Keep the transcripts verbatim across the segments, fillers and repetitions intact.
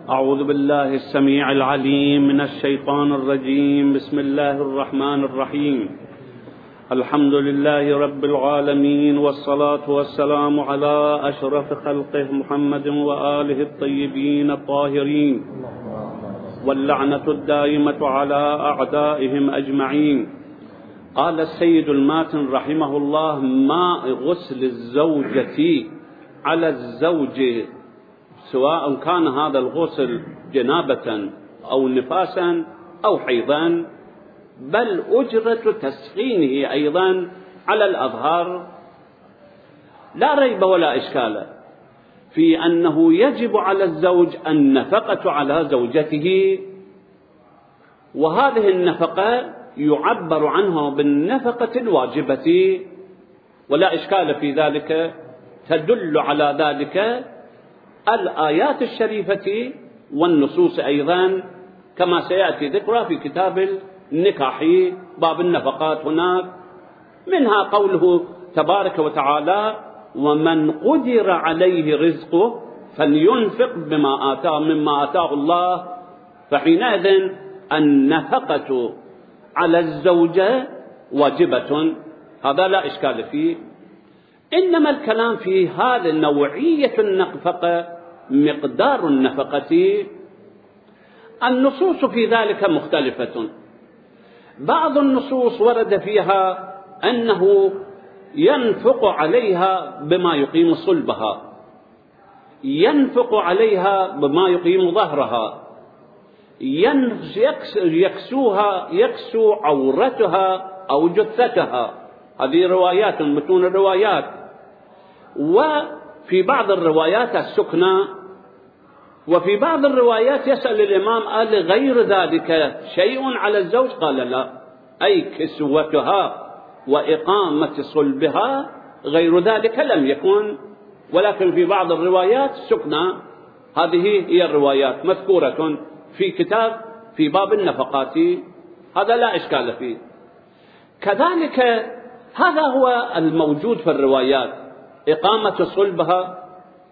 أعوذ بالله السميع العليم من الشيطان الرجيم. بسم الله الرحمن الرحيم. الحمد لله رب العالمين، والصلاة والسلام على أشرف خلقه محمد وآله الطيبين الطاهرين، واللعنة الدائمة على أعدائهم أجمعين. قال السيد الماتن رحمه الله: ماء غسل الزوجة على الزوج، سواء كان هذا الغسل جنابة أو نفاسا أو حيضا، بل أجرة تسخينه أيضا على الأظهار، لا ريب ولا إشكال في أنه يجب على الزوج النفقة على زوجته، وهذه النفقة يعبر عنها بالنفقة الواجبة، ولا إشكال في ذلك. تدل على ذلك الآيات الشريفة والنصوص أيضا، كما سيأتي ذكرها في كتاب النكاح باب النفقات هناك، منها قوله تبارك وتعالى: ومن قدر عليه رزقه فلينفق بما آتاه مما آتاه الله. فحينئذ النفقة على الزوجة واجبة، هذا لا إشكال فيه. إنما الكلام في هذه نوعية النفقة، مقدار النفقة، النصوص في ذلك مختلفة. بعض النصوص ورد فيها أنه ينفق عليها بما يقيم صلبها، ينفق عليها بما يقيم ظهرها، يكسوها يكسو عورتها أو جثتها. هذه روايات، متون الروايات. وفي بعض الروايات السكنى، وفي بعض الروايات يسأل الإمام: قال غير ذلك شيء على الزوج؟ قال لا، أي كسوتها وإقامة صلبها، غير ذلك لم يكن. ولكن في بعض الروايات سكنى. هذه هي الروايات مذكورة في كتاب في باب النفقات، هذا لا إشكال فيه. كذلك هذا هو الموجود في الروايات: إقامة صلبها،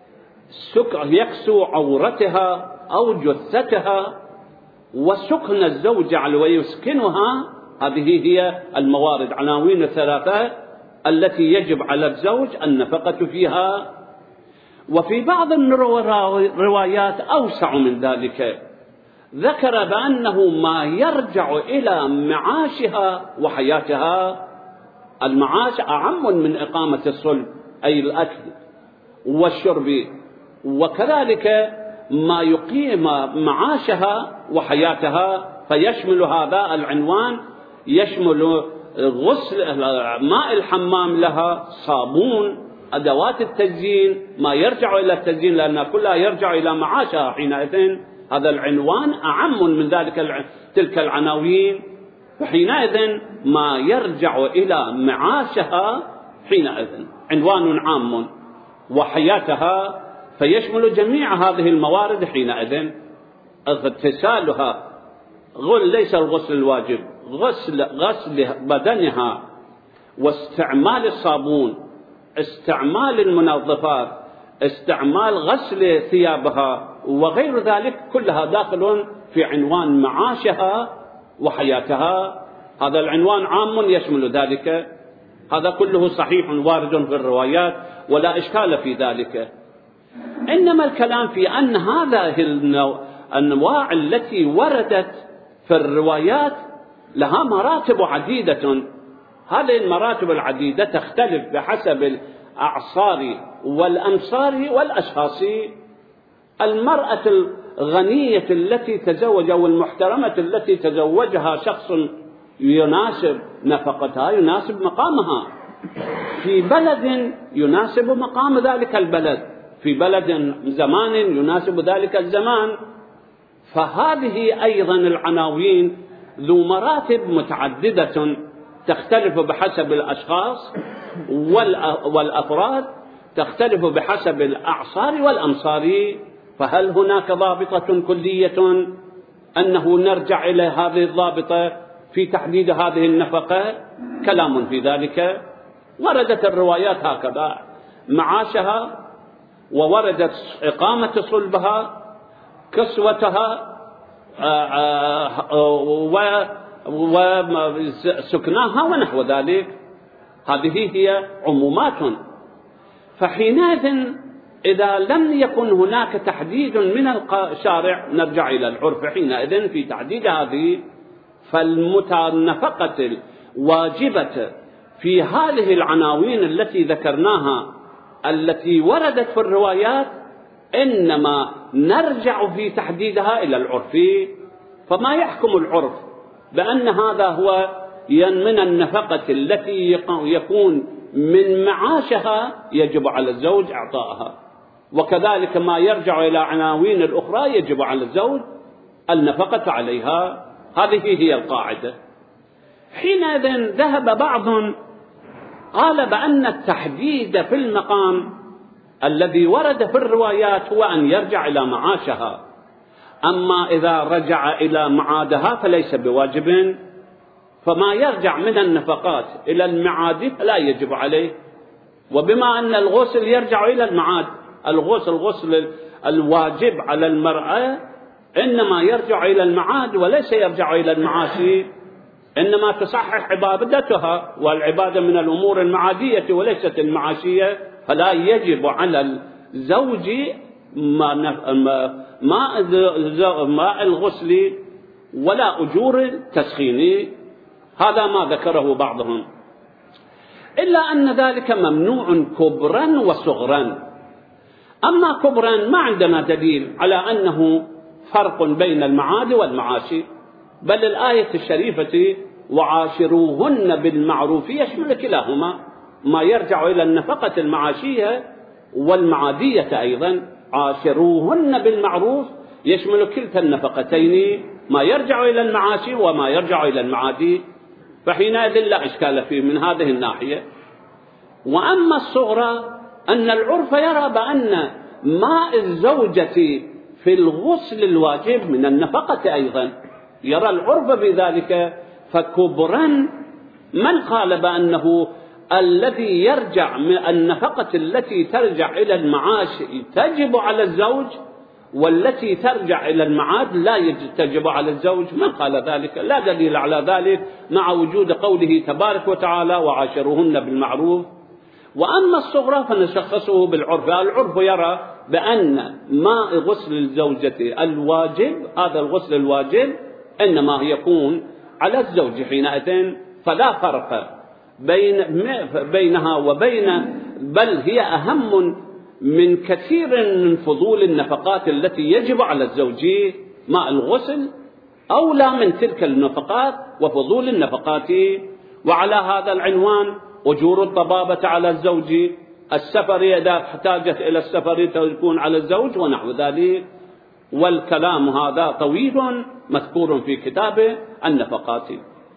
يكسو عورتها أو جثتها، وسكن الزوج على ويسكنها. هذه هي الموارد، عناوين الثلاثة التي يجب على الزوج النفقة فيها. وفي بعض الروايات أوسع من ذلك، ذكر بأنه ما يرجع إلى معاشها وحياتها. المعاش أعم من إقامة الصلب، أي الأكل والشرب، وكذلك ما يقيم معاشها وحياتها، فيشمل هذا العنوان، يشمل غسل ماء الحمام لها، صابون، أدوات التزيين، ما يرجع إلى التزيين، لأن كلها يرجع إلى معاشها حينئذ. هذا العنوان أعم من ذلك تلك العناوين، فحينئذ ما يرجع إلى معاشها حينئذ عنوان عام، وحياتها فيشمل جميع هذه الموارد حينئذ. اغتسالها، غل ليس الغسل الواجب، غسل غسل بدنها، واستعمال الصابون، استعمال المنظفات، استعمال غسل ثيابها وغير ذلك، كلها داخل في عنوان معاشها وحياتها. هذا العنوان عام يشمل ذلك. هذا كله صحيح وارد في الروايات، ولا إشكال في ذلك. إنما الكلام في أن هذه الأنواع التي وردت في الروايات لها مراتب عديدة. هذه المراتب العديدة تختلف بحسب الأعصار والأمصار والأشخاص. المرأة الغنية التي تزوج أو المحترمة التي تزوجها شخص يناسب نفقتها، يناسب مقامها في بلد، يناسب مقام ذلك البلد في بلد زمان، يناسب ذلك الزمان. فهذه أيضا العناوين ذو مراتب متعددة تختلف بحسب الأشخاص والأفراد، تختلف بحسب الأعصار والأمصار. فهل هناك ضابطة كلية أنه نرجع إلى هذه الضابطة في تحديد هذه النفقة؟ كلام في ذلك. وردت الروايات هكذا: معاشها، ووردت إقامة صلبها، كسوتها وسكناها ونحو ذلك. هذه هي عمومات. فحينئذ إذا لم يكن هناك تحديد من الشارع نرجع إلى العرف. حينئذ في تحديد هذه فالنفقة الواجبة في هذه العناوين التي ذكرناها التي وردت في الروايات إنما نرجع في تحديدها إلى العرف. فما يحكم العرف بأن هذا هو من النفقة التي يكون من معاشها يجب على الزوج إعطائها، وكذلك ما يرجع إلى عناوين الأخرى يجب على الزوج النفقة عليها. هذه هي القاعدة. حينئذ ذهب بعض قال بأن التحديد في المقام الذي ورد في الروايات هو أن يرجع إلى معاشها، أما إذا رجع إلى معادها فليس بواجب، فما يرجع من النفقات إلى المعاد فلا يجب عليه. وبما أن الغسل يرجع إلى المعاد، الغسل غسل الواجب على المرأة إنما يرجع إلى المعاد وليس يرجع إلى المعاشي، إنما تصحح عبادتها، والعبادة من الأمور المعادية وليست المعاشية، فلا يجب على الزوج ماء الغسل ولا أجور التسخين. هذا ما ذكره بعضهم، إلا أن ذلك ممنوع كبرا وصغرا. أما كبرا ما عندنا دليل على أنه فرق بين المعاد والمعاشي، بل الآية الشريفة وعاشروهن بالمعروف يشمل كلاهما، ما يرجع إلى النفقة المعاشية والمعادية أيضا. عاشروهن بالمعروف يشمل كلتا النفقتين، ما يرجع إلى المعاشي وما يرجع إلى المعادي، فحينئذ لا إشكال فيه من هذه الناحية. وأما الصغرى أن العرف يرى بأن ماء الزوجة في الغسل الواجب من النفقة أيضا، يرى العرف بذلك. فكبرا من قال بأنه الذي يرجع من النفقة التي ترجع إلى المعاش تجب على الزوج، والتي ترجع إلى المعاد لا تجب على الزوج، من قال ذلك؟ لا دليل على ذلك مع وجود قوله تبارك وتعالى وعاشروهن بالمعروف. وأما الصغرى فنشخصه بالعرف. العرف يرى بأن ماء غسل الزوجة الواجب، هذا الغسل الواجب إنما يكون على الزوج حينئذ، فلا فرق بين بينها وبين، بل هي أهم من كثير من فضول النفقات التي يجب على الزوج. ماء الغسل أولى من تلك النفقات وفضول النفقات. وعلى هذا العنوان أجور الطبابة على الزوج، السفر إذا احتاجت إلى السفر تكون على الزوج ونحو ذلك. والكلام هذا طويل مذكور في كتاب النفقات.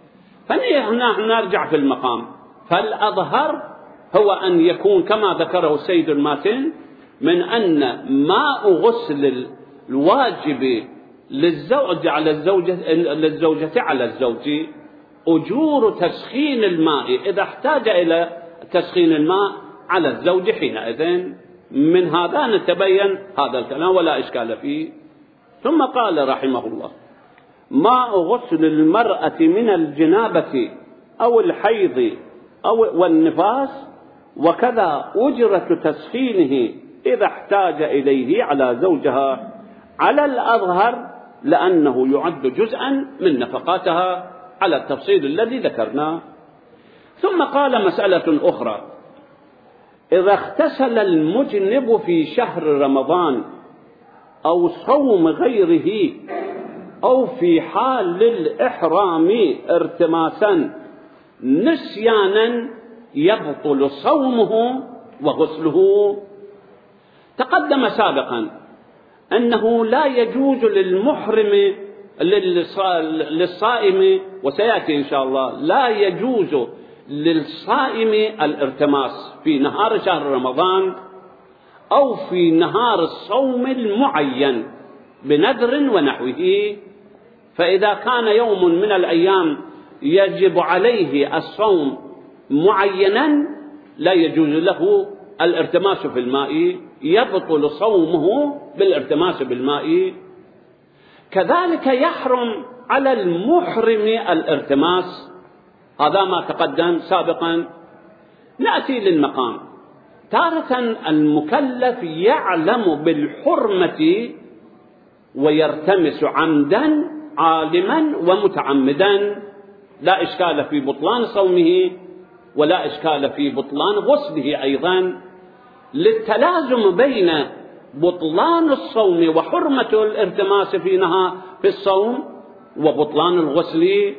فهنا نرجع في المقام، فالأظهر هو أن يكون كما ذكره السيد الماتن من أن ماء غسل الواجب للزوج على الزوجة للزوجة على الزوج أجور تسخين الماء إذا احتاج إلى تسخين الماء على الزوج حينئذ. من هذا نتبين هذا الكلام ولا إشكال فيه. ثم قال رحمه الله ماء غسل المرأة من الجنابة أو الحيض أو والنفاس، وكذا أجرة تسخينه إذا احتاج إليه على زوجها على الأظهر لأنه يعد جزءا من نفقاتها على التفصيل الذي ذكرناه. ثم قال مسألة أخرى: إذا اغتسل المجنب في شهر رمضان أو صوم غيره أو في حال الإحرام ارتماسا نسيانا يبطل صومه وغسله. تقدم سابقا أنه لا يجوز للمحرم للصائم، وسيأتي إن شاء الله، لا يجوز للصائم الارتماس في نهار شهر رمضان أو في نهار الصوم المعين بنذر ونحوه. فإذا كان يوم من الأيام يجب عليه الصوم معينا لا يجوز له الارتماس في الماء، يبطل صومه بالارتماس بالماء. كذلك يحرم على المحرم الارتماس، هذا ما تقدم سابقا. نأتي للمقام. تارة المكلف يعلم بالحرمة ويرتمس عمدا عالما ومتعمدا، لا إشكال في بطلان صومه ولا إشكال في بطلان غسله أيضا، للتلازم بين بطلان الصوم وحرمة الارتماس في نهار في الصوم وبطلان الغسل.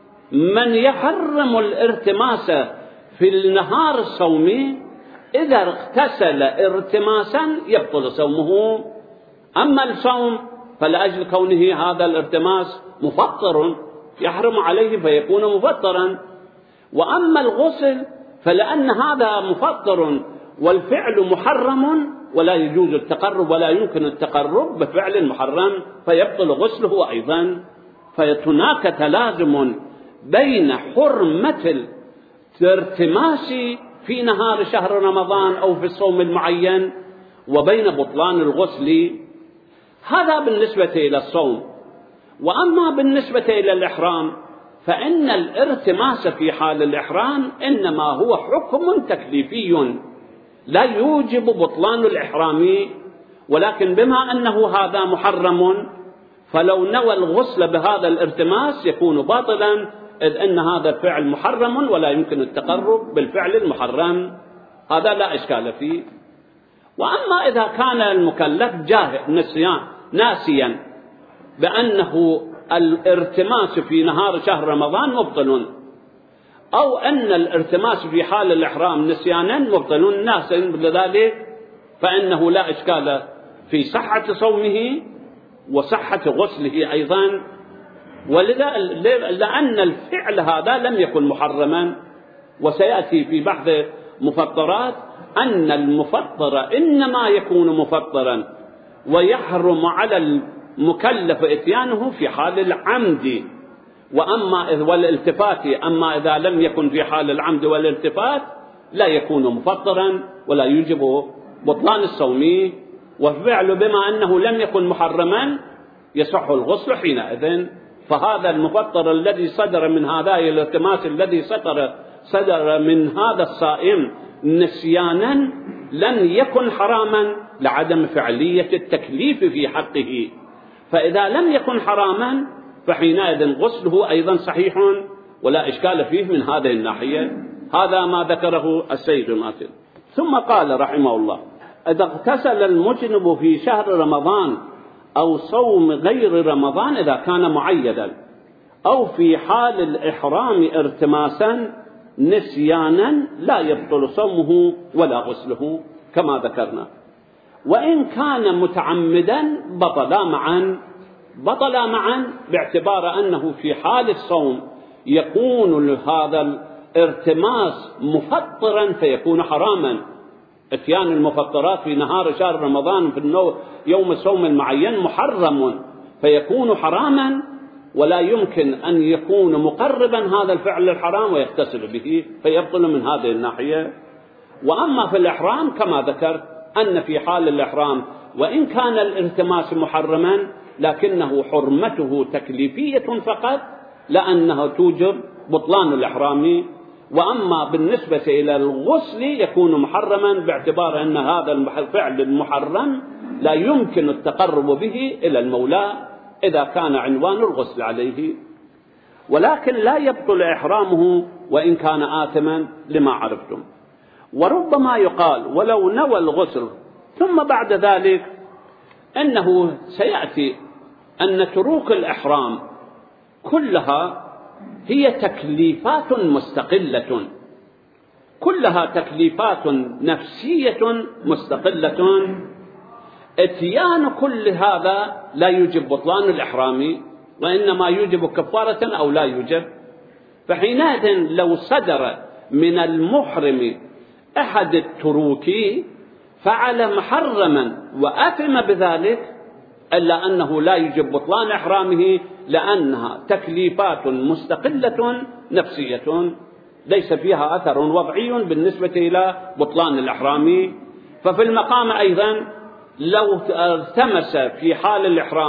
من يحرم الارتماس في النهار الصومي إذا اغتسل ارتماسا يبطل صومه، أما الصوم فلأجل كونه هذا الارتماس مفطر يحرم عليه فيكون مفطرا، وأما الغسل فلأن هذا مفطر والفعل محرم ولا يجوز التقرب ولا يمكن التقرب بفعل محرم فيبطل غسله أيضا. فهناك تلازم بين حرمة الارتماس في نهار شهر رمضان أو في الصوم المعين وبين بطلان الغسل. هذا بالنسبة إلى الصوم. وأما بالنسبة إلى الإحرام فإن الارتماس في حال الإحرام إنما هو حكم تكليفي لا يوجب بطلان الإحرام، ولكن بما أنه هذا محرم فلو نوى الغسل بهذا الارتماس يكون باطلا، إذ أن هذا الفعل محرم ولا يمكن التقرب بالفعل المحرم، هذا لا إشكال فيه. وأما إذا كان المكلف جاهل نسيان ناسيا بأنه الارتماس في نهار شهر رمضان مبطل، أو أن الارتماس في حال الإحرام نسيانا مبطل ناسا لذلك، فإنه لا إشكال في صحة صومه وصحة غسله أيضا، ولذا لأن الفعل هذا لم يكن محرما. وسيأتي في بحث مفطرات أن المفطر إنما يكون مفطرا ويحرم على المكلف إتيانه في حال العمد، وأما إذ والالتفات، أما إذا لم يكن في حال العمد والالتفات لا يكون مفطرا ولا يوجب بطلان الصوم. والفعل بما أنه لم يكن محرما يصح الغسل حينئذ. فهذا المفطر الذي صدر من هذا الالتماس الذي صدر صدر من هذا الصائم نسيانا لن يكن حراما لعدم فعلية التكليف في حقه، فإذا لم يكن حراما فحينئذ غسله أيضا صحيح ولا إشكال فيه من هذه الناحية. هذا ما ذكره السيد ماتن. ثم قال رحمه الله: إذا اغتسل المجنب في شهر رمضان أو صوم غير رمضان إذا كان معيدا أو في حال الإحرام ارتماسا نسيانا لا يبطل صومه ولا غسله كما ذكرنا. وإن كان متعمدا بطلا معا بطلا معا باعتبار أنه في حال الصوم يكون هذا الارتماس مفطرا فيكون حراما. اتيان المفطرات في نهار شهر رمضان في يوم الصوم المعين محرم فيكون حراما، ولا يمكن أن يكون مقربا هذا الفعل الحرام ويغتسل به فيبطل من هذه الناحية. وأما في الإحرام كما ذكرت أن في حال الإحرام وإن كان الالتماس محرما لكنه حرمته تكليفية فقط لأنه توجب بطلان الإحرام. وأما بالنسبة إلى الغسل يكون محرما باعتبار أن هذا الفعل المحرم لا يمكن التقرب به إلى المولى إذا كان عنوان الغسل عليه، ولكن لا يبطل إحرامه وإن كان آثما لما عرفتم. وربما يقال ولو نوى الغسل ثم بعد ذلك أنه سيأتي أن تروك الإحرام كلها هي تكليفات مستقلة، كلها تكليفات نفسية مستقلة. اتيان كل هذا لا يوجب بطلان الإحرام وإنما يوجب كفارة أو لا يوجب. فحينئذ لو صدر من المحرم أحد التروك فعل محرما وأثم بذلك إلا أنه لا يوجب بطلان إحرامه لأنها تكليفات مستقلة نفسية ليس فيها أثر وضعي بالنسبة إلى بطلان الإحرام. ففي المقام أيضا لو التمس في حال الإحرام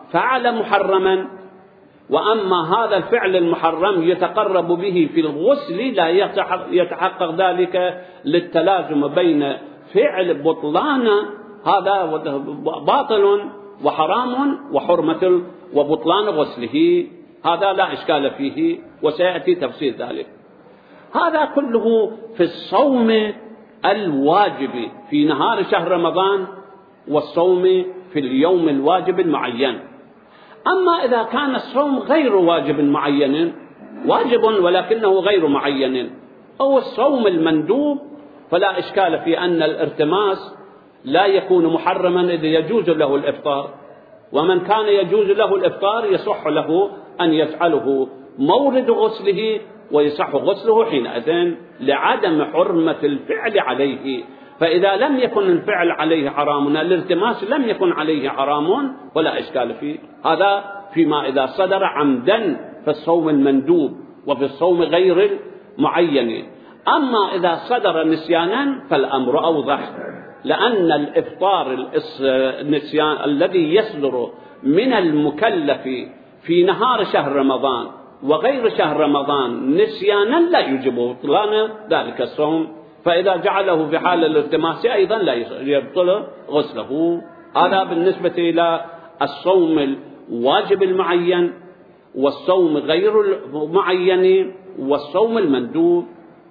فعل محرما، وأما هذا الفعل المحرم يتقرب به في الغسل لا يتحقق ذلك للتلازم بين فعل بطلان هذا باطل وحرام وحرمة وبطلان غسله، هذا لا إشكال فيه وسيأتي تفسير ذلك. هذا كله في الصوم الواجب في نهار شهر رمضان والصوم في اليوم الواجب المعين. أما إذا كان الصوم غير واجب معين، واجب ولكنه غير معين، أو الصوم المندوب، فلا إشكال في أن الارتماس لا يكون محرما إذا يجوز له الإفطار، ومن كان يجوز له الإفطار يصح له أن يجعله مورد غسله ويصح غسله حينئذ لعدم حرمة الفعل عليه. فإذا لم يكن الفعل عليه حرام، الالتماس لم يكن عليه حرام ولا إشكال فيه. هذا فيما إذا صدر عمدا في الصوم المندوب وفي الصوم غير المعين. أما إذا صدر نسيانا فالأمر أوضح، لأن الإفطار النسيان الذي يصدر من المكلف في نهار شهر رمضان وغير شهر رمضان نسيانا لا يجب بطلان ذلك الصوم، فإذا جعله في حال الالتماس أيضا لا يبطل غسله. هذا بالنسبة إلى الصوم الواجب المعين والصوم غير المعين والصوم المندوب.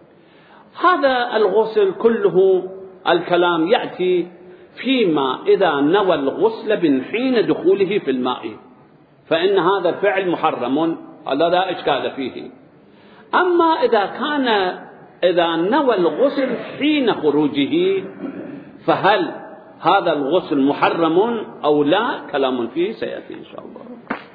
هذا الغسل كله الكلام يأتي فيما إذا نوى الغسل من حين دخوله في الماء، فإن هذا الفعل محرم، هذا لا إشكال فيه. أما إذا كان إذا نوى الغسل حين خروجه، فهل هذا الغسل محرم أو لا؟ كلام فيه سيأتي إن شاء الله.